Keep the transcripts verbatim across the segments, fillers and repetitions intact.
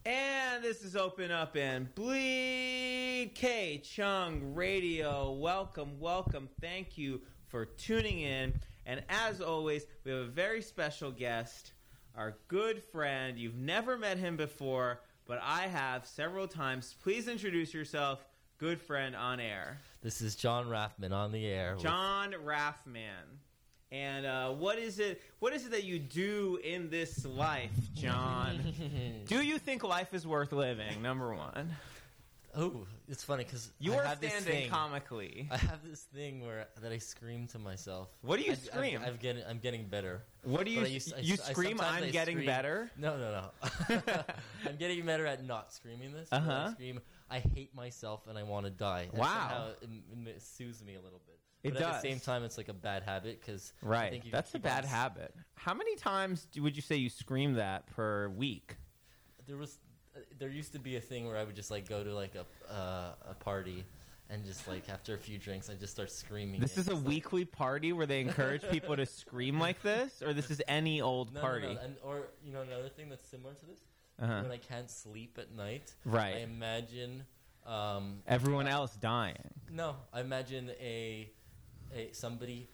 And this is Open Up and Bleed K Chung Radio. Welcome, welcome. Thank you for tuning in. And as always, we have a very special guest, our good friend. You've never met him before, but I have several times. Please introduce yourself, good friend on air. This is John Raffman on the air. John Raffman. And uh, what is it? What is it that you do in this life, John? Do you think life is worth living? Number one. Oh, it's funny because you I are have standing this thing, comically. I have this thing where that I scream to myself. What do you I, scream? I, I'm getting, I'm getting better. What do you? I used, I, you I, scream? I'm I getting scream. better. No, no, no. I'm getting better at not screaming this. Uh huh. I scream. I hate myself and I want to die. Wow. It, it, it soothes me a little bit. It but does. At the same time, it's like a bad habit because right. I think you That's a bad on, habit. How many times do, would you say you scream that per week? There was. There used to be a thing where I would just like go to like a uh, a party and just like after a few drinks I just start screaming. This is a like, weekly party where they encourage people to scream like this, or this is any old no, party? No, no. And, or you know another thing that's similar to this Uh-huh. when I can't sleep at night. Right. I imagine um, everyone else dying. No, I imagine a a somebody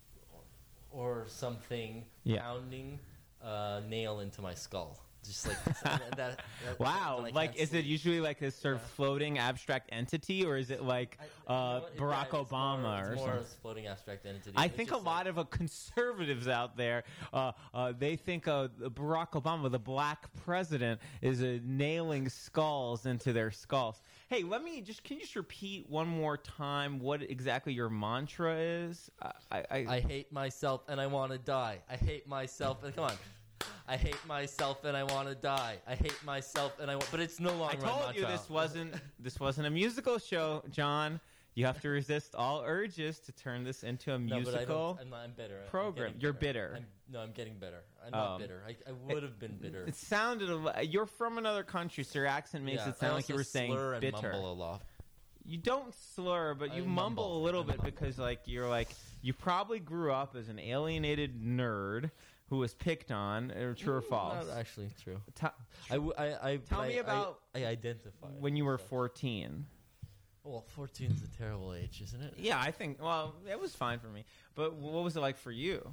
or something Yeah. pounding a nail into my skull. Just like that, that, that, wow, like is sleep. it usually like this sort of Yeah. floating abstract entity, or is it like I- you uh, know what? Barack Yeah, it's Obama more, or it's more something? a floating abstract entity. I It's think a just lot like, of uh, conservatives out there, uh, uh, they think uh, Barack Obama, the black president, is uh, nailing skulls into their skulls. Hey, let me just, can you just repeat one more time what exactly your mantra is? I, I, I, I hate myself and I want to die. I hate myself and come on. I hate myself and I want to die. I hate myself and I want, but it's no I longer. told you this wasn't this wasn't a musical show, John. You have to resist all urges to turn this into a No, but I musical. don't, I'm, not, I'm bitter. I'm program. getting You're bitter. I'm, no, I'm getting better. I'm not Um, bitter. I, I would have been bitter. It sounded a li- you're from another country, so your accent makes Yeah, it sound I like you also were saying slur and bitter. mumble a lot. You don't slur, but you I mumble, mumble. a little I bit mumble. because, like, you're like you probably grew up as an alienated nerd who was picked on. Or true or false? Not actually true. Ta- I, w- I, I, Tell I, me about I, I identify when you were myself. fourteen. Well, fourteen is a terrible age, isn't it? Yeah, I think. Well, it was fine for me. But what was it like for you?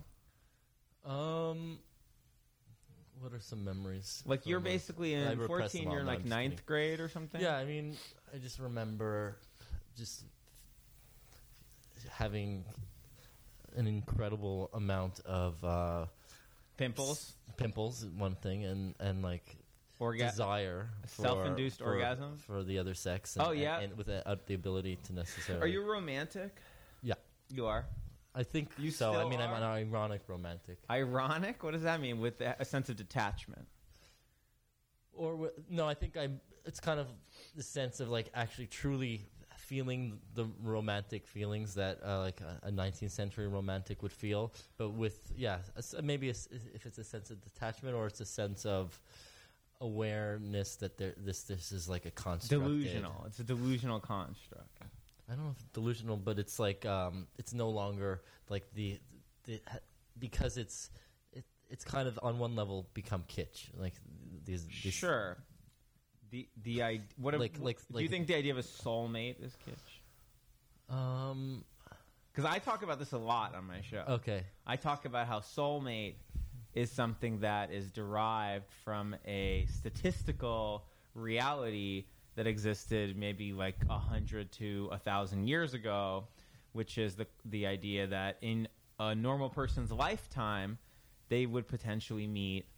Um, what are some memories? Like from, you're basically I in repress fourteen. them all. You're in No, like I'm just ninth kidding. grade or something. Yeah, I mean, I just remember just having an incredible amount of uh, Pimples, pimples, one thing, and and like Orga- desire, for, self-induced for, orgasms? for the other sex. And, Oh, yeah? and, and without the ability to necessarily. Are you romantic? Yeah, You are. I think You so. still I mean, I'm are? an ironic romantic. Ironic? What does that mean? With a sense of detachment. Or wi- no, I think I'm. It's kind of the sense of like actually truly feeling the romantic feelings that uh, like a, a nineteenth century romantic would feel, but with yeah, a s maybe a s if it's a sense of detachment or it's a sense of awareness that there this this is like a construct. Delusional. It's a delusional construct. I don't know if it's delusional, but it's like um, it's no longer like the, the because it's it, it's kind of on one level become kitsch. Like these, these Sure. The the I what if- Like- like- do like- you think the idea of a soulmate is kitsch? Um. Because I talk about this a lot on my show. Okay. I talk about how soulmate is something that is derived from a statistical reality that existed maybe like a hundred to a thousand years ago, which is the the idea that in a normal person's lifetime, they would potentially meet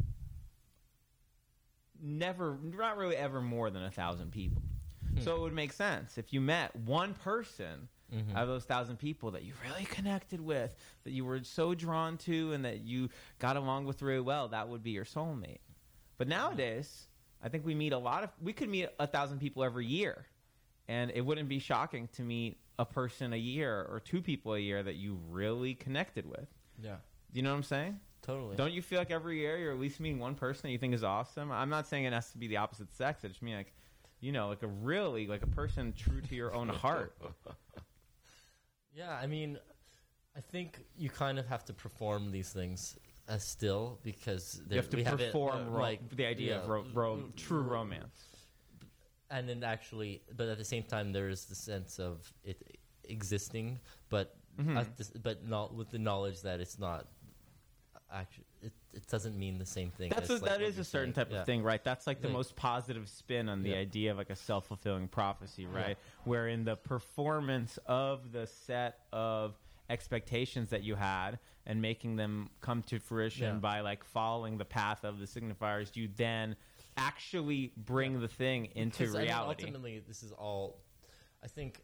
never, not really ever more than a thousand people. Hmm. So it would make sense if you met one person Mhm. out of those thousand people that you really connected with, that you were so drawn to, and that you got along with really well. That would be your soulmate. But nowadays, I think we meet a lot of. We could meet a thousand people every year, and it wouldn't be shocking to meet a person a year or two people a year that you really connected with. Yeah. Do you know what I'm saying? Totally. Don't you feel like every year you're at least meeting one person that you think is awesome? I'm not saying it has to be the opposite sex. I just mean like, you know, like a really like a person true to your own heart. Yeah, I mean, I think you kind of have to perform these things as still because You have to we have it, perform uh, ro- like the idea yeah, of ro- ro- r- true r- romance. and then actually, but at the same time, there is the sense of it existing, but Mhm. at this, but not with the knowledge that it's not actually. It, it doesn't mean the same thing. That's as, a, like, that what is you're a certain saying. type Yeah. of thing, right? That's like the Like- most positive spin on the Yeah. idea of like a self-fulfilling prophecy, right? Yeah. Wherein the performance of the set of expectations that you had and making them come to fruition Yeah. by like following the path of the signifiers, you then actually bring Yeah. the thing into Because, I mean, reality. ultimately, this is all. I think.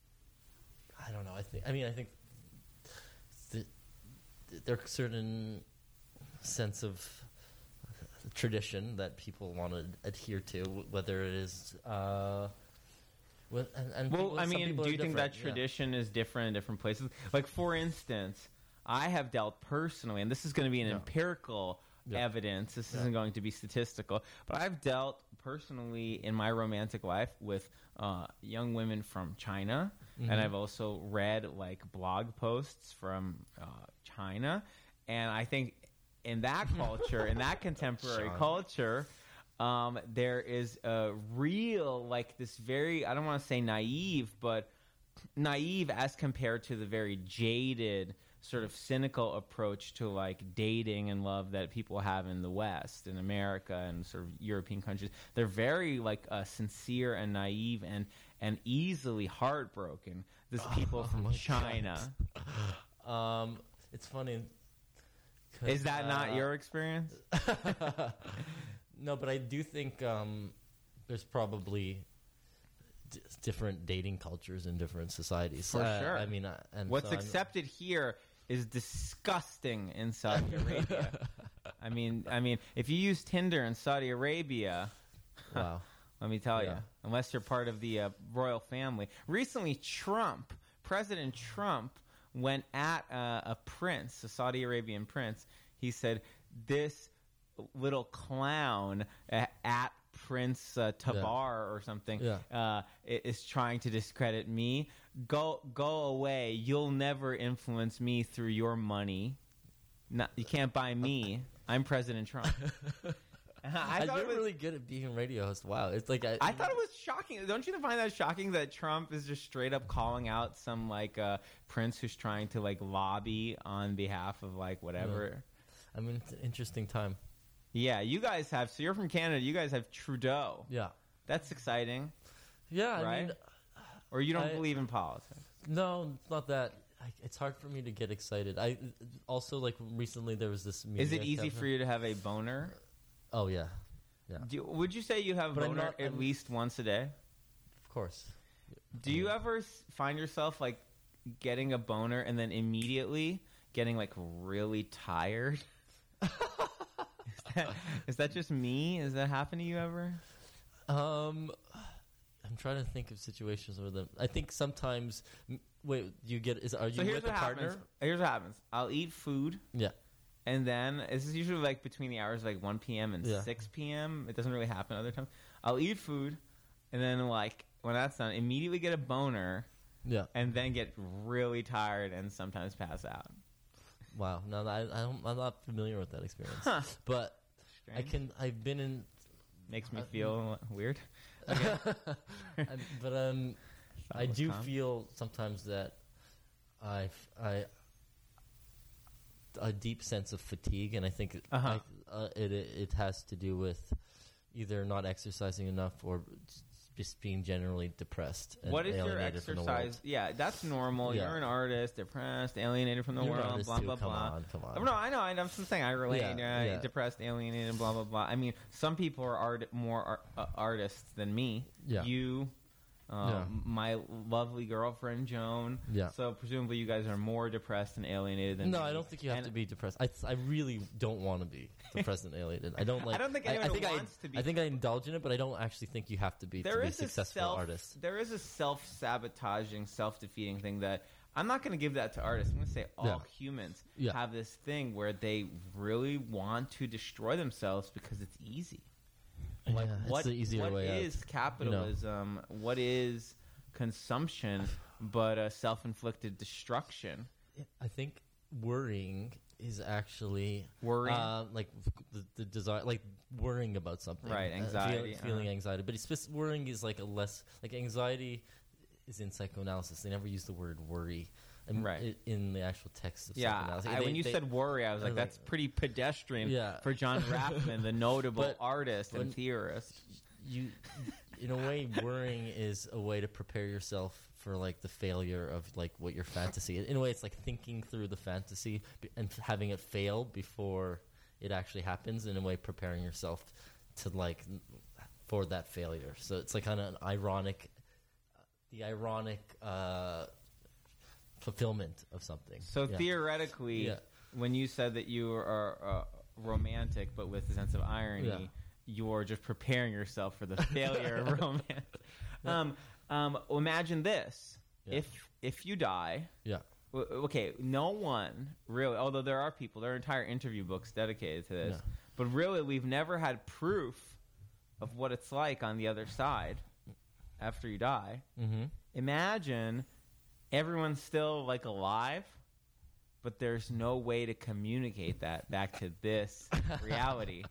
I don't know. I think. I mean, I think. The, there's a certain sense of tradition that people want to adhere to, whether it is. Uh, with, and, and Well, people- I some mean, people do are you think that different, yeah. tradition is different in different places? Like, for instance, I have dealt personally, and this is going to be an Yeah. empirical Yeah. evidence. This Yeah. isn't going to be statistical, but I've dealt personally in my romantic life with uh, young women from China, Mhm. and I've also read like blog posts from uh, China, and I think in that culture, in that contemporary Sean. culture. Um, there is a real, like this very, I don't want to say naive, but naive as compared to the very jaded, sort of cynical approach to like dating and love that people have in the West, in America and sort of European countries. They're very like uh, sincere and naive and, and easily heartbroken. These people Oh from my China. Um, it's funny. 'cause, Is that not uh, your experience? No, but I do think um, there's probably d- different dating cultures in different societies. For Uh, sure. I mean, uh, and What's so I'm- accepted here is disgusting in Saudi Arabia. I mean, I mean, if you use Tinder in Saudi Arabia, Wow. let me tell Yeah. you, unless you're part of the uh, royal family. Recently, Trump, President Trump, went at uh, a prince, a Saudi Arabian prince. He said, "This little clown uh, at Prince uh, Tabar or something Yeah. uh, i- is trying to discredit me. Go, go away. You'll never influence me through your money. No, you can't buy me. I'm President Trump." I And thought you're it was, really good at being a radio host. Wow, it's like I, I thought it was shocking. Don't you find that shocking that Trump is just straight up calling out some like uh, prince who's trying to like lobby on behalf of like whatever? I mean, it's an interesting time. Yeah, you guys have. So you're from Canada. You guys have Trudeau. Yeah, That's exciting. yeah. I Right? mean, Or you don't I- believe in politics? no, it's not that. I, it's hard for me to get excited. I also like recently there was this. Is it media easy coverage- for you to have a boner? Oh yeah, yeah. Do you, would you say you have a But I'm boner not- at I'm- least once a day? Of course. Do you ever s- find yourself like getting a boner and then immediately getting like really tired? is, that, is that just me? Has that happened to you ever? Um, I'm trying to think of situations where the. I think sometimes. m- Wait, you get is are you So here's with a what partner? happens. Here's what happens. I'll eat food. Yeah. And then this is usually like between the hours of like one p.m. and Yeah. six p.m. It doesn't really happen other times. I'll eat food, and then like when that's done, immediately get a boner, Yeah. and then get really tired and sometimes pass out. Wow. No, I, I don't, I'm not familiar with that experience. Huh. But I Strange. can. I've been in. Makes me uh, feel weird. I- but um, Thought I it was do calm. feel sometimes that I I a deep sense of fatigue, and I think Uh-huh. I, uh, it it has to do with either not exercising enough or just being generally depressed. And What is your alienated from the world. exercise? Yeah, that's normal. Yeah. You're an artist, depressed, alienated from the You're an world, artist blah too, blah come blah. on, come on. Oh, no, I know. I know. I'm saying I relate. Yeah, uh, yeah. Depressed, alienated, blah blah blah. I mean, some people are art- more ar- uh, artists than me. Yeah. You, um, Yeah. my lovely girlfriend Joan. Yeah. So presumably you guys are more depressed and alienated than No, me. I don't think you have And- to be depressed. I, I really don't want to be depressed and alienated. I don't like. I don't think anyone I, think wants I, to be. I think I indulge in it, but I don't actually think you have to be There to be a is a successful self, artist. There is a self-sabotaging, self-defeating thing that I'm not going to give that to artists. I'm going to say all Yeah. humans Yeah. have this thing where they really want to destroy themselves because it's easy. Like Yeah, it's what the easier what way out. is capitalism? What is consumption but a self-inflicted destruction? I think worrying is actually Worry? uh, like the, the desire, like worrying about something, Right, Uh, anxiety, feel, feeling uh-huh. anxiety. But it's just, worrying is like a less like anxiety is in psychoanalysis. They never use the word worry, in, Right. in the actual text of Yeah, psychoanalysis. I, They- when you they- said worry, I was like, I was like- that's pretty pedestrian Yeah. for John Rathman, the notable But artist and when- theorist. you, in a way, worrying is a way to prepare yourself for like the failure of like what your fantasy. In a way, it's like thinking through the fantasy b- and f- having it fail before it actually happens. In a way, preparing yourself to like n- for that failure. So it's like kind of an ironic, the ironic uh, fulfillment of something. So Yeah. theoretically, Yeah. when you said that you are uh, romantic, but with a sense of irony, Yeah. you're just preparing yourself for the failure of romance. Um, um, imagine this: Yeah. if if you die, Yeah. w- okay, no one really. Although there are people, there are entire interview books dedicated to this, Yeah. but really, we've never had proof of what it's like on the other side after you die. Mm-hmm. Imagine everyone's still like alive, but there's no way to communicate that back to this reality.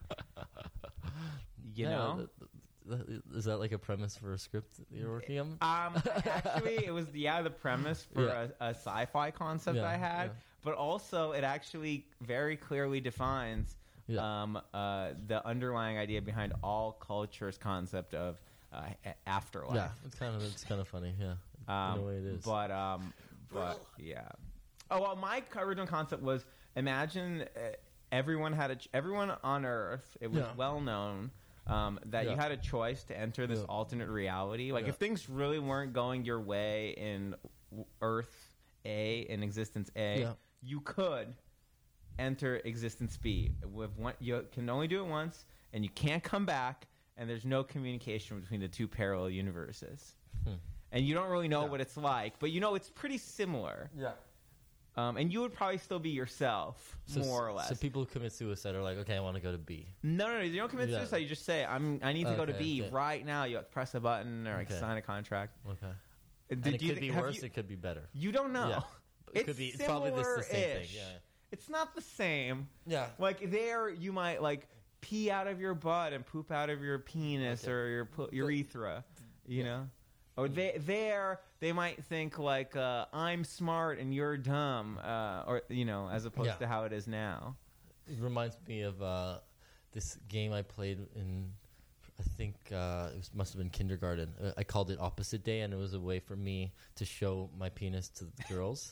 You Yeah, know? th- th- th- is that like a premise for a script that you're working on? Um, actually, it was yeah the premise for Yeah. a, a sci-fi concept Yeah, I had, yeah. but also it actually very clearly defines Yeah. um, uh, the underlying idea behind all culture's concept of uh, a- afterlife. Yeah, it's kind of it's kind of funny. Yeah, Um, in a way it is. But um, but yeah. Oh well, my co- original concept was imagine uh, everyone had a ch- everyone on Earth. It was Yeah. well known um, that you Yeah. had a choice to enter this Yeah. alternate reality. Like Yeah. if things really weren't going your way in w- Earth A, in existence A, Yeah. you could enter existence B. With one, you can only do it once, and you can't come back. And there's no communication between the two parallel universes. Hmm. And you don't really know Yeah. what it's like, but you know it's pretty similar. yeah, Um, and you would probably still be yourself, so, more or less. So people who commit suicide are like, okay, I want to go to B. no, no, no. You don't commit Yeah. suicide. You just say, "I'm. I need to go to Okay, B okay. right now." You have to press a button or like Okay. sign a contract. Okay, Did and it you could thi- be have worse. you- it could be better. You don't know. Yeah. It It's could be it's probably this the same thing. similar-ish. Yeah, It's not the same. yeah. Like there, you might like pee out of your butt and poop out of your penis Okay. or your pu- urethra. You Yeah. know. Or they there they might think like uh, I'm smart and you're dumb, uh, or you know, as opposed Yeah. to how it is now. It reminds me of uh, this game I played in. I think uh, it was, must have been kindergarten. Uh, I called it Opposite Day, and it was a way for me to show my penis to the girls.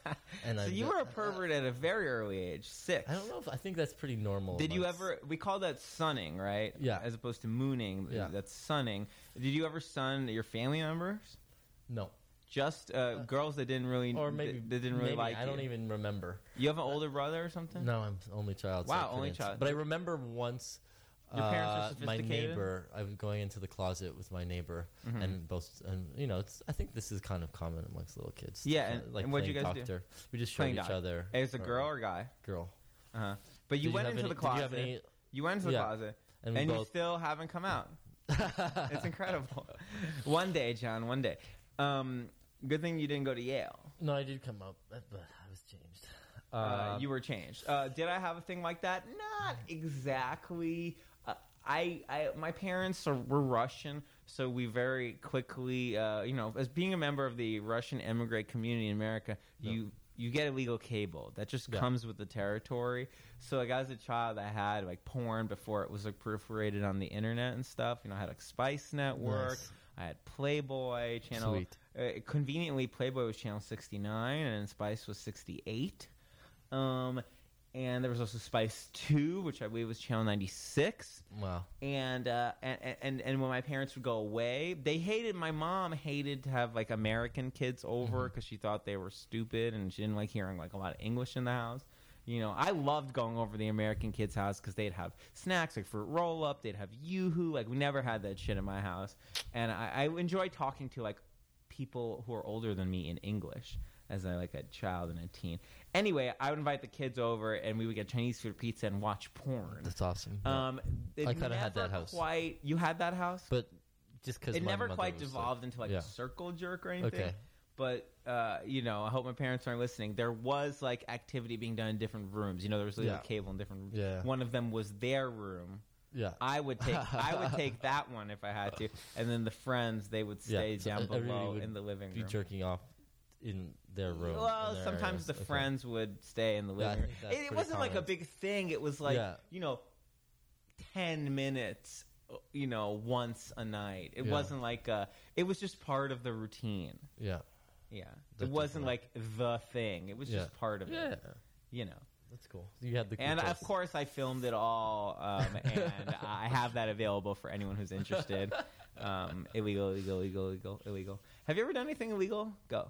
And So I you were a pervert at a very early age, six. I don't know if I think that's pretty normal. Did you amongst- ever? We call that sunning, right? Yeah. As opposed to mooning. Yeah. That's sunning. Did you ever sun your family members? No, Just uh, girls that didn't really, or maybe that, that didn't really maybe, like I don't you. even remember. You have an older brother or something? No, I'm only child. so Wow, I only couldn't. child. But I remember once. Your parents are uh, my sophisticated? neighbor. I was going into the closet with my neighbor, Mhm. and both, and you know, it's. I think this is kind of common amongst little kids. Yeah, Uh, and- like and what'd you playing guys do? doctor. We just showed Playing each doctor. other. Is it a girl or guy? girl? Uh huh. But you Did went have into any- the closet. Did you have You went into the Yeah. closet, any? And and we you both. still haven't come out. It's incredible. One day, John. One day. Um, good thing you didn't go to Yale. No, I did come up, but but I was changed. Uh, Um, you were changed. Uh, did I have a thing like that? Not exactly. Uh, I, I, my parents are, were Russian, so we very quickly, uh, you know, as being a member of the Russian immigrant community in America, Yeah. you you get illegal cable. That just Yeah. comes with the territory. So, like, as a child, I had like porn before it was like proliferated on the internet and stuff. You know, I had like Spice Network. Nice. I had Playboy channel. Sweet. Uh, conveniently, Playboy was channel sixty-nine and Spice was sixty-eight. Um, and there was also Spice two, which I believe was channel ninety-six. Wow. And, uh, and and and when my parents would go away, they hated. My mom hated to have like American kids over because she thought they were stupid and she didn't like hearing like a lot of English in the house. You know, I loved going over to the American kids' house because they'd have snacks like fruit roll up, they'd have Yoo-hoo. Like we never had that shit in my house, and I, I enjoy talking to like people who are older than me in English as a, like a child and a teen. Anyway, I would invite the kids over, and we would get Chinese food, pizza, and watch porn. That's awesome. Yeah. Um, it I kinda had never that house. Quite, you had that house, but just because it my never mother quite was, like- devolved into like yeah. a circle jerk or anything. Okay. but uh, you know, I hope my parents aren't listening. There was like activity being done in different rooms. You know, there was like, Yeah. a cable in different rooms. Yeah. One of them was their room. Yeah. I would take I would take that one if I had to, and then the friends they would stay Yeah, so down everybody below would in the living Be room. jerking off in their room. Well, in their sometimes areas. the Okay. friends would stay in the Yeah, I living room. think that's It, it pretty wasn't like a common. big thing. It was like Yeah. you know, ten minutes. You know, once a night. It Yeah. wasn't like a. It was just part of the routine. Yeah. Yeah, That's it wasn't different. like the thing. It was Yeah. just part of Yeah. it. You know. That's cool. You had the And cool of place. course, I filmed it all, um, and I have that available for anyone who's interested. Um, illegal, illegal, illegal, illegal, illegal. Have you ever done anything illegal? Go.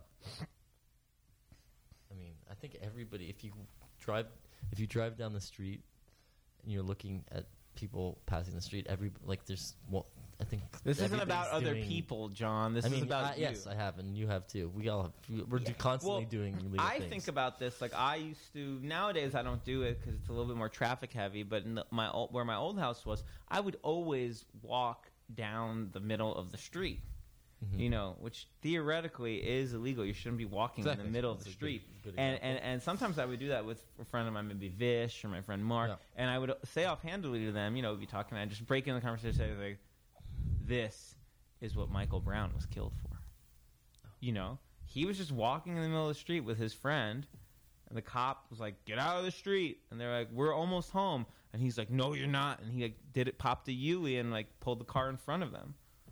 I mean, I think everybody. If you drive, if you drive down the street and you're looking at people passing the street, every like there's. Well, I think This isn't about everybody's other doing- people, John. This I mean, is about I, you. yes, I have, and you have too. We all have. We're Yeah. constantly Well, doing illegal I things. think about this like I used to. Nowadays, I don't do it because it's a little bit more traffic heavy. But in the, my old, where my old house was, I would always walk down the middle of the street. Mhm. You know, which theoretically is illegal. You shouldn't be walking Exactly. in the middle of That's the a good- street. good and, example. and and sometimes I would do that with a friend of mine, maybe Vish or my friend Mark, Yeah. and I would say offhandedly to them, you know, we'd be talking, and I'd just break into the conversation, and say, like, "This is what Michael Brown was killed for." You know, he was just walking in the middle of the street with his friend, and the cop was like, "Get out of the street!" And they're like, "We're almost home," and he's like, "No, you're not," and he like did it, popped a Yui, and like pulled the car in front of them.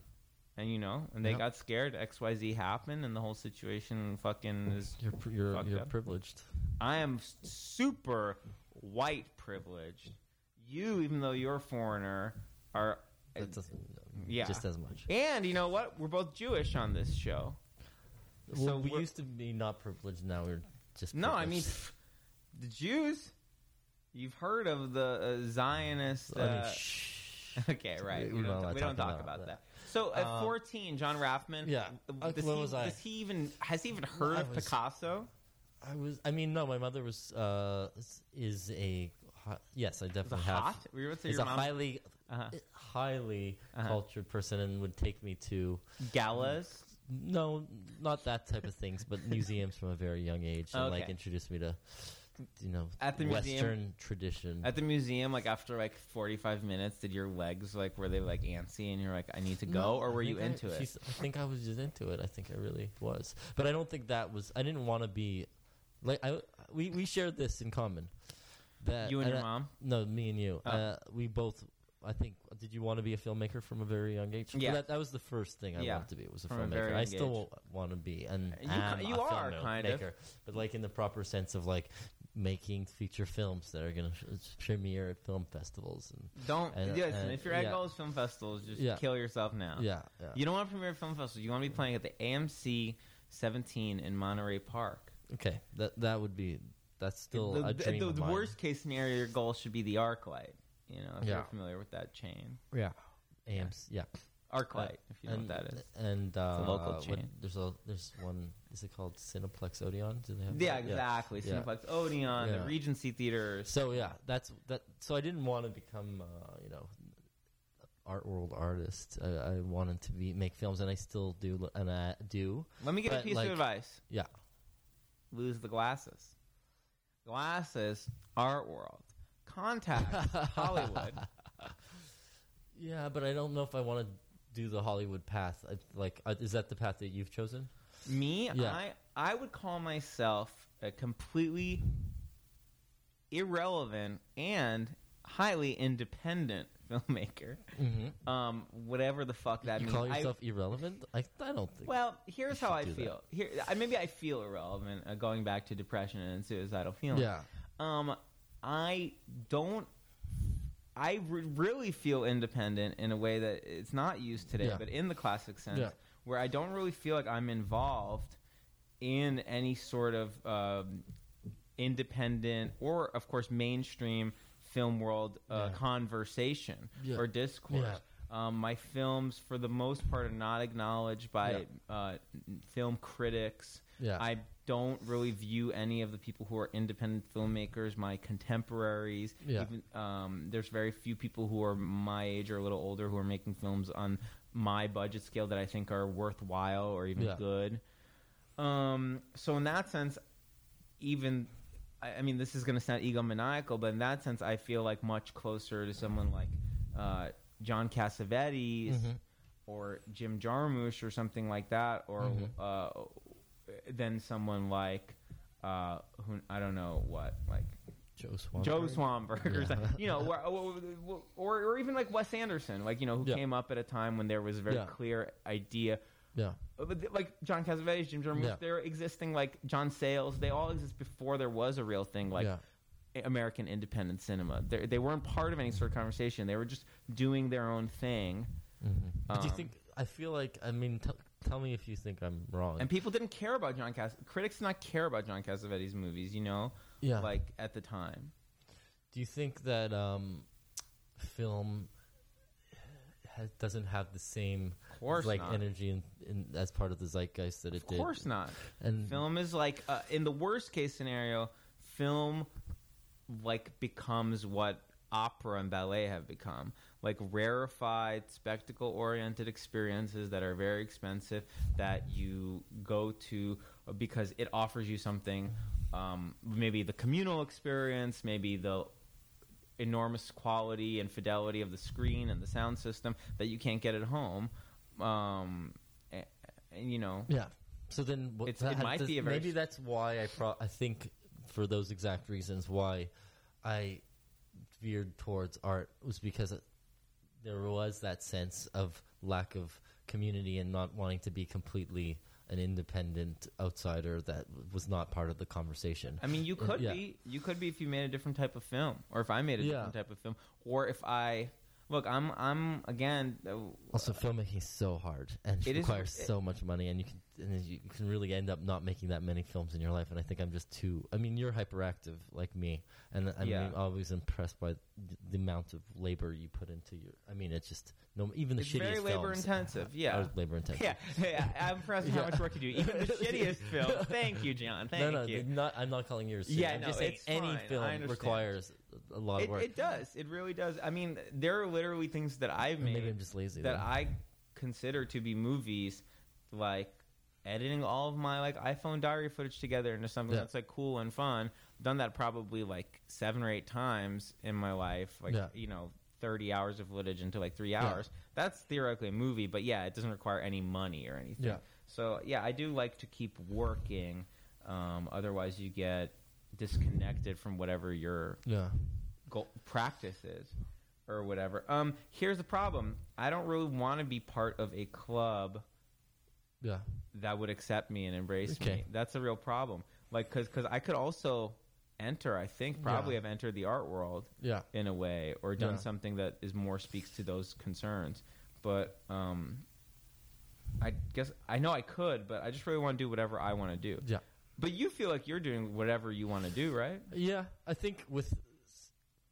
And you know, and they Yep. got scared. X Y Z happened, and the whole situation fucking is. You're pr- you're, fucked you're up. privileged. I am s- super white privileged. You, even though you're a foreigner, are. That doesn't. yeah. Just as much. And you know what? We're both Jewish on this show. Well, So we we're- used to be not privileged. Now we're just. No, I mean, privileged. the Jews. You've heard of the uh, Zionist. I mean, Uh, shh. okay, right. We're We not don't, allowed we to don't talk talk about about that. that. So at Um, fourteen, John Raffman. yeah. Uh, Does where he, was I? Does he even has he even heard I of was- Picasso? I was. I mean, no. My mother was. Uh, is- is a. hi- Yes, I Is it definitely have. hot? Were you about to say Is your a mom? highly, Uh-huh. highly Uh-huh. cultured person, and would take me to. Galas. No, not that type of things, but museums from a very young age, and like Okay. introduce me to, you know, At the Western museum? tradition. At the museum, like after like forty-five minutes, did your legs like were they like antsy and you're like, I need to go, No, or I were you think I- into it? she's- I think I was just into it. I think I really was, but I don't think that was. I didn't want to be, like I. We we shared this in common. That You and your I- mom? No, me and you. Oh. Uh, we both. I think. Did you want to be a filmmaker from a very young age? Yeah. That, that was the first thing I Yeah. wanted to be. Was a From a very filmmaker. I young still want to be, and You am ki- you a are, kind of. filmmaker, but like in the proper sense of like making feature films that are going to sh- premiere at film festivals and Don't and- listen. and- if you're at yeah. Goals Film Festivals, just Yeah. kill yourself now. yeah, yeah. You don't want to premiere at film festivals. You want to be playing at the A M C seventeen in Monterey Park. Okay, that that would be that's still the a the- dream the- of the mine. worst case scenario, your goal should be the ArcLight. You know, if Yeah. you're familiar with that chain. Yeah, A M C. Yeah, ArcLight, if you know and what that is. and uh, It's a local what- chain. there's a there's one. Is it called Cineplex Odeon? Do they have Yeah, that? exactly. Yeah. Cineplex Odeon, Yeah. the Regency Theaters. So yeah, that's that. So I didn't want to become, uh, you know, art world artist. I, I wanted to be make films, and I still do, and I do. Let me get a but, piece like- of advice. Yeah, Lose the glasses. Glasses, art world. Contact Hollywood. yeah, but I don't know if I want to do the Hollywood path. I, like, uh, is that the path that you've chosen? Me, Yeah. I I would call myself a completely irrelevant and highly independent filmmaker. Mm-hmm. Um, whatever the fuck that You means. call I- yourself irrelevant? I, I don't think. well, here's You how should I do feel. Here, I, maybe I feel irrelevant. Uh, going back to depression and suicidal feelings. yeah, Um, I don't. I re- really feel independent in a way that it's not used today, Yeah. but in the classic sense, Yeah. where I don't really feel like I'm involved in any sort of um, independent or, of course, mainstream film world uh, Yeah. conversation Yeah. or discourse. Yeah. Um, my films, for the most part, are not acknowledged by uh, n- film critics. yeah. I don't really view any of the people who are independent filmmakers my contemporaries. Yeah. Even, um, there's very few people who are my age or a little older who are making films on my budget scale that I think are worthwhile or even Yeah. good. Um, so in that sense, even I, I mean, this is going to sound egomaniacal, but in that sense, I feel like much closer to someone like uh, John Cassavetes Mm-hmm. or Jim Jarmusch or something like that, or Mhm. uh, than someone like uh, who I don't know what like. Joe Swanberg. Joe Swanberg, or Yeah. something, you know, or, or, or or even like Wes Anderson, like you know, who Yeah. came up at a time when there was a very Yeah. clear idea. Yeah. But th- like John Cassavetes, Jim Jarmusch, Yeah. they're existing like John Sayles. They all exist before there was a real thing like yeah. American independent cinema. They they weren't part of any sort of conversation. They were just doing their own thing. Mm-hmm. But do you Um, think? I feel like. I mean, t- tell me if you think I'm wrong. And people didn't care about John Cass. Critics did not care about John Cassavetes movies. You know, yeah. like at the time. Do you think that um, film ha- doesn't have the same Of course like not. energy in, in, as part of the zeitgeist that it Of did? course not. And Film is like uh, in the worst case scenario, film like becomes what opera and ballet have become, like rarefied, spectacle oriented experiences that are very expensive that you go to because it offers you something, um, maybe the communal experience, maybe the enormous quality and fidelity of the screen and the sound system that you can't get at home. Um, and, and, you know, yeah. So then, what, It's- it that- might does- be a very maybe s- that's why I pro- I think for those exact reasons why I veered towards art was because it, there was that sense of lack of community and not wanting to be completely an independent outsider that was not part of the conversation. I mean, you And- could yeah. be. You could be if you made a different type of film, or if I made a Yeah. different type of film, or if I look. I'm. I'm again. uh, Also, filmmaking is so hard and It is- requires it- so much money, and you can and you can really end up not making that many films in your life. And I think I'm just too. I mean, you're hyperactive like me, and I'm Yeah. always impressed by the, the amount of labor you put into your. I mean, it's just no. Even the It's shittiest very labor films intensive, yeah. are labor intensive. Yeah, yeah. I'm impressed with how Yeah. much work you do. Even the shittiest film. Thank you, John. Thank no, no, you. not, I'm not calling yours. shitty. Yeah, I'm no, just saying it's any fine. I film understand. requires a lot It, of work. it does. It really does. I mean, there are literally things that I've And made maybe I'm just lazy. that then. I consider to be movies, like editing all of my like iPhone diary footage together into something Yeah. that's like cool and fun. Done that probably like seven or eight times in my life. Like Yeah. you know, thirty hours of footage into like three Yeah. hours. That's theoretically a movie, but yeah, it doesn't require any money or anything. Yeah. So yeah, I do like to keep working. Um, otherwise, you get disconnected from whatever your yeah. goal, practice is or whatever. Um, here's the problem. I don't really want to be part of a club Yeah. that would accept me and embrace Okay. me. That's a real problem. Like, cause, cause I could also enter, I think probably Yeah. have entered the art world Yeah. in a way or done Yeah. something that is more speaks to those concerns. But, um, I guess I know I could, but I just really want to do whatever I want to do. Yeah. But you feel like you're doing whatever you want to do, right? Yeah, I think with s-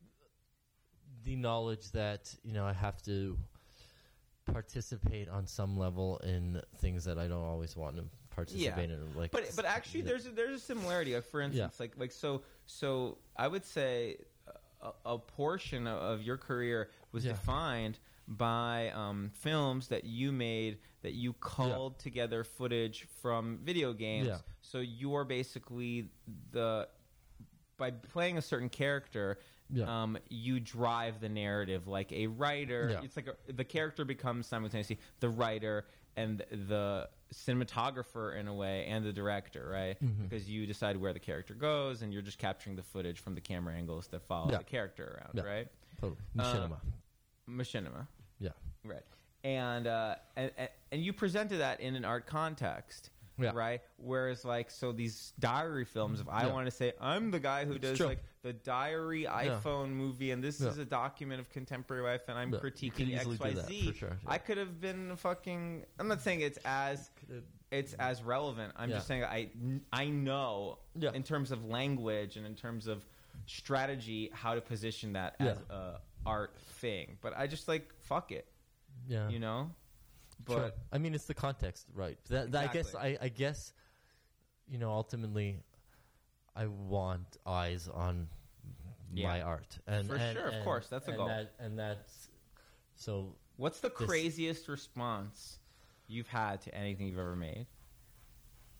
the knowledge that you know I have to participate on some level in things that I don't always want to participate in. Like, But but actually, yeah. there's a, there's a similarity. Like for instance, like like so so I would say a, a portion of, of your career was Yeah. defined by um, films that you made that you culled together footage from video games. Yeah. So you're basically the by playing a certain character. Yeah. Um, you drive the narrative like a writer. Yeah. It's like a, the character becomes simultaneously the writer and the cinematographer in a way, and the director, right? Mhm. Because you decide where the character goes, and you're just capturing the footage from the camera angles that follow Yeah. the character around, Yeah. right? Totally. Uh, Machinima. Machinima, Yeah. right? And, uh, and and and you presented that in an art context. Yeah. Right. Whereas, like, so these diary films, if I Yeah. want to say I'm the guy who It's does true. like the diary iPhone movie, and this Yeah. is a document of contemporary life, and I'm Yeah. You could critiquing easily X, do Y, that, Z, for sure, yeah. I could have been a fucking. I'm not saying it's as it's as relevant. I'm Yeah. just saying I I know Yeah. in terms of language and in terms of strategy how to position that Yeah. as a art thing. But I just like fuck it, Yeah. you know. Sure. But I mean, it's the context, right? That, that I guess. Exactly. I, I guess. You know, ultimately, I want eyes on Yeah. my art, and For and- sure, of and- course, that's a and goal. That, and that's so. what's the This- craziest response you've had to anything you've ever made?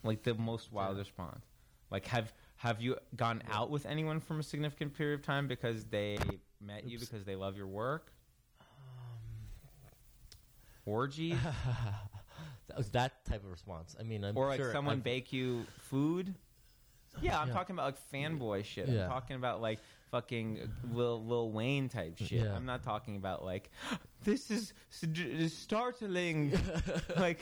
Like the most wild Yeah. response. Like have have you gone Yeah. out with anyone from a significant period of time because they met you Oops. because they love your work? Um, Orgies? that was that type of response. I mean, I'm Or like sure someone I've- bake you food? Yeah, I'm Yeah. talking about like fanboy shit. Yeah. I'm talking about like fucking Lil, Lil Wayne type shit. Yeah. I'm not talking about like this is s- startling. Like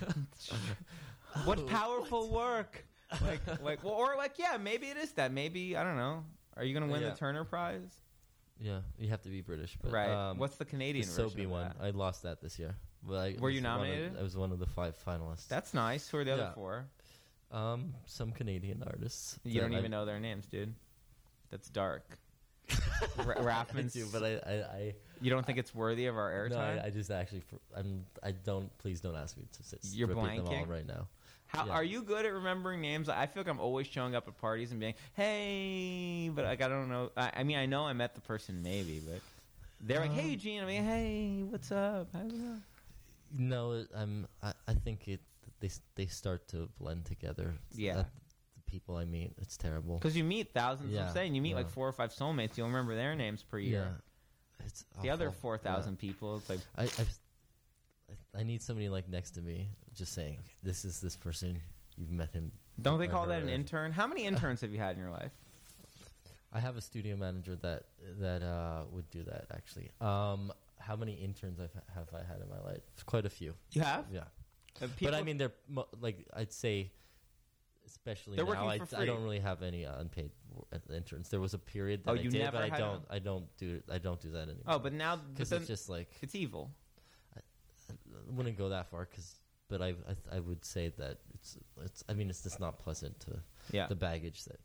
what Oh, powerful work. Like like well, or like yeah, maybe it is that. Maybe I don't know. Are you gonna win Yeah. the Turner Prize? Yeah, you have to be British. But, Right. Um, What's the the Canadian version Sobe of one? that? I lost that this year. But I Were was you one of- nominated? I was one of the five finalists. That's nice. Who are the other Yeah. four? um, some Canadian artists. You don't that I- even know their names, dude. That's dark. I Raffman's- do, but I, I, I You don't think it's worthy of our airtime? no, I, I just actually, fr- I'm, I don't. Please don't ask me to sit, You're repeat them all blanking? right now. How Yeah. are you good at remembering names? I feel like I'm always showing up at parties and being, "Hey," but like I don't know. I, I mean, I know I met the person maybe, but they're like, Um, "Hey, Gene." I mean, "Hey, what's up?" How's it going? No, it- I'm. I, I think it. They s- they start to blend together. Yeah. That- the people I meet, it's terrible. Because you meet thousands. Yeah, I'm saying you meet like yeah. four or five soulmates. You'll remember their names per year. Yeah, it's The other awful. four thousand people, it's like, Yeah. I, I I need somebody like next to me, just saying, "This is this person. You've met him." don't they or call that her, an or- intern? How many interns have you had in your life? I have a studio manager that that uh, would do that. Actually, um, how many interns I've, have I had in my life? Quite a few. You have? Yeah, Have but I people- mean, they're mo- like I'd say, especially They're now, working I, for I free. don't really have any uh, unpaid w- uh, interns. There was a period that Oh, I you did, never but I had don't. them? I don't do. I don't do that anymore. oh, but now but because then it's just like it's evil. I wouldn't go that far. Because, but I, I I would say that it's it's. I mean, it's just not pleasant to Yeah, the baggage that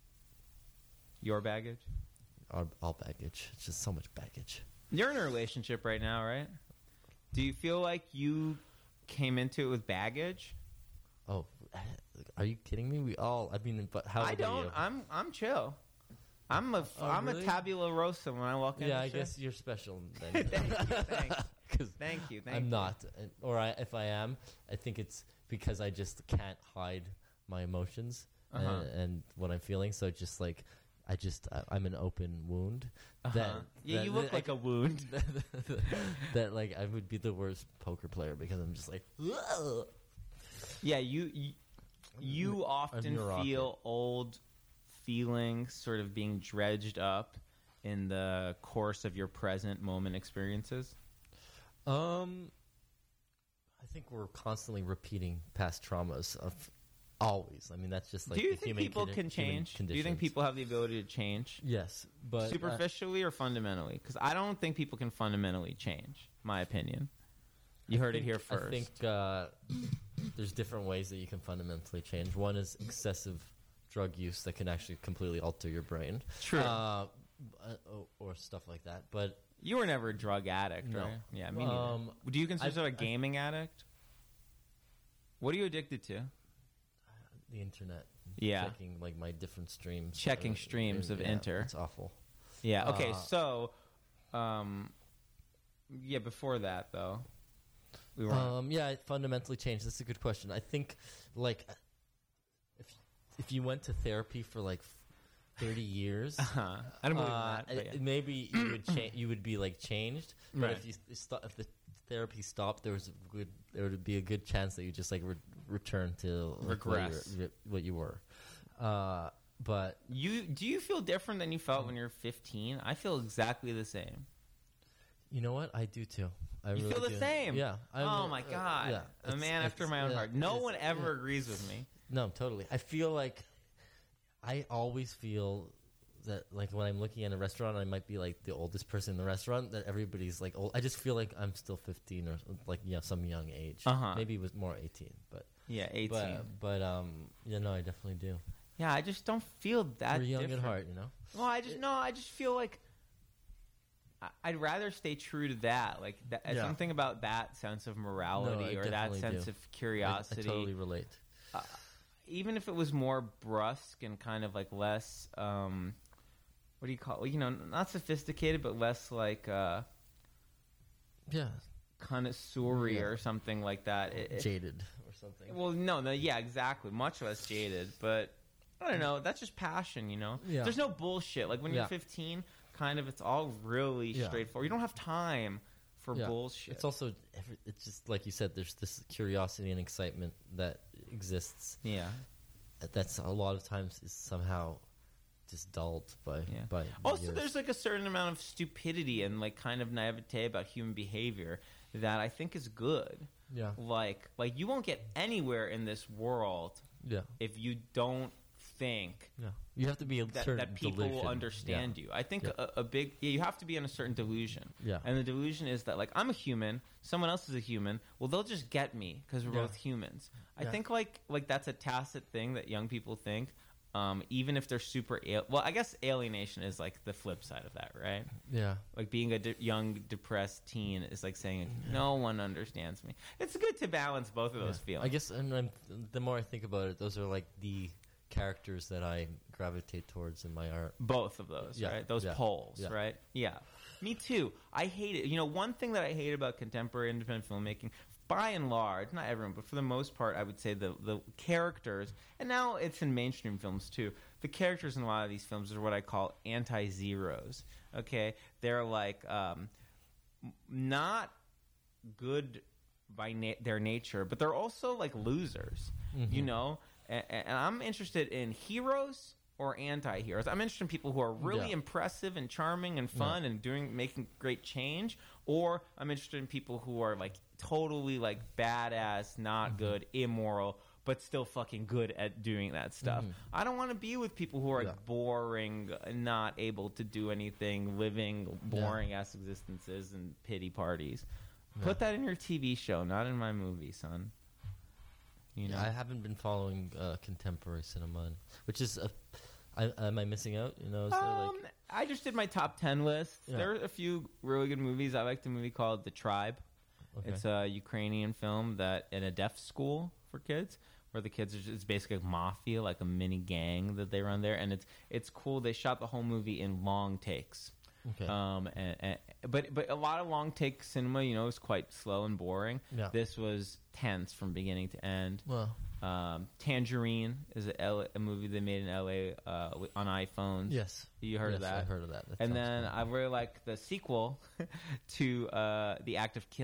your baggage. all, all baggage. It's just so much baggage. You're in a relationship right now, right? Do you feel like you came into it with baggage? Oh, are you kidding me? We all. I mean, but how? I old are don't. you? I'm I'm chill. I'm a Oh, am really? a tabula rosa when I walk in. Yeah, the I shit. guess you're special. Then. Thank you, thanks. 'Cause Thank you. Thank I'm you. not, and- or I, if I am, I think it's because I just can't hide my emotions Uh-huh. and, and what I'm feeling. So just like, I just I, I'm an open wound. Uh-huh. That, Yeah, that- you look that- like a wound. that like I would be the worst poker player because I'm just like, "Ugh." Yeah, you you, you often neurotic. feel old feelings sort of being dredged up in the course of your present moment experiences. Um, I think we're constantly repeating past traumas of always. I mean, that's just like Do you the think human people condi- can human change? Do you think conditions. people have the ability to change? Yes, but uh, Superficially or fundamentally? Because I don't think people can fundamentally change. My opinion. You heard it here first. I think uh, there's different ways that you can fundamentally change. One is excessive drug use that can actually completely alter your brain. True. Uh, or, or stuff like that. But You were never a drug addict, No. right? Yeah, me neither. Um, Do you consider I- yourself a I- gaming addict? What are you addicted to? the internet, Yeah. checking like my different streams, Checking uh, streams of yeah, Inter. It's awful. Yeah. Okay. Uh, so, um, yeah. Before that, though, we were. Um, yeah, it fundamentally changed. That's a good question. I think, like, if if you went to therapy for like thirty years, uh-huh. I don't believe uh, that. but it- yeah. maybe you would cha- you would be like changed. But Right. if you s- sto- if the therapy stopped, there was a good there would be a good chance that you just like re- return to like, what you Regress. were- what you were. Uh, but You do you feel different than you felt when you were fifteen? I feel exactly the same. you know what? I do too. I You really feel the do. same? Yeah. I'm, oh uh, my uh, god! yeah. A It's- man after it's- my own yeah, heart. No it's- one ever yeah. agrees with me. No, totally. I feel like I always feel that like when I'm looking at a restaurant, I might be like the oldest person in the restaurant. That everybody's like old. I just feel like I'm still fifteen or like yeah, some young age. Uh-huh. Maybe it was more eighteen, but Yeah, eighteen. but but um yeah, no, I definitely do. yeah, I just don't feel that. We're young different. at heart, you know. Well, I just no. I just feel like I- I'd rather stay true to that. Like that, Yeah. something about that sense of morality I or that definitely sense do. of I, I curiosity. totally relate. uh, even if it was more brusque and kind of like less, um, what do you call? You know, not sophisticated, but less like uh, Yeah, connoisseur Yeah. or something like that. It- it- jaded or something. Well, no, no, yeah, exactly. Much less jaded, but I don't know. That's just passion, you know. Yeah. There's no bullshit. Like when Yeah. you're fifteen, kind of, it's all really Yeah. straightforward. You don't have time for Yeah. bullshit. It's also every- it's just like you said. There's this curiosity and excitement that exists. yeah. That's a lot of times is somehow just dulled by Yeah. by. Also, years. there's like a certain amount of stupidity and like kind of naivete about human behavior that I think is good. yeah Like, like you won't get anywhere in this world yeah if you don't think yeah. You have to be a that, certain that people will delusion. understand you. I think Yeah. a, a big yeah, you have to be in a certain delusion. Yeah. And the delusion is that like I'm a human, someone else is a human. Well, they'll just get me because we're Yeah. both humans. I Yeah. think like like that's a tacit thing that young people think. Um, even if they're super al- well, I guess alienation is like the flip side of that, right? Yeah. Like being a de- young depressed teen is like saying no one understands me. It's good to balance both of those Yeah. feelings. I guess, and I'm, the more I think about it, those are like the characters that I gravitate towards in my art. Both of those, Yeah, right? Those yeah, poles, yeah. right? Yeah. Me too. I hate it. You know, one thing that I hate about contemporary independent filmmaking, by and large, not everyone, but for the most part, I would say the the characters, and now it's in mainstream films too, the characters in a lot of these films are what I call anti-zeros, okay? They're like um, m- not good by na- their nature, but they're also like losers, you know? And, and I'm interested in heroes or anti-heroes. I'm interested in people who are really Yeah. impressive and charming and fun and doing making great change, or I'm interested in people who are like totally like badass, not Mm-hmm. good, immoral, but still fucking good at doing that stuff. I don't want to be with people who are Mm-hmm. Yeah. boring, not able to do anything, living boring ass existences and pity parties. Put that in your T V show, not in my movie, son. You know? Yeah, I haven't been following uh, contemporary cinema, and- which is, a, I, am I missing out? You know, is there Um, like, I just did my top ten list. Yeah. There are a few really good movies. I liked a movie called The Tribe. okay. It's a Ukrainian film that in a deaf school for kids, where the kids are just, it's basically like mafia, like a mini gang that they run there, and it's it's cool. They shot the whole movie in long takes. okay. Um, and, and, but but a lot of long take cinema, you know, is quite slow and boring. Yeah. This was tense from beginning to end. well, Um, Tangerine is a, L- a movie they made in L A uh, wi- on iPhones. yes. You heard yes, of that? I heard of that. That And sounds then fun. I really like the sequel to uh, The Act of Killing.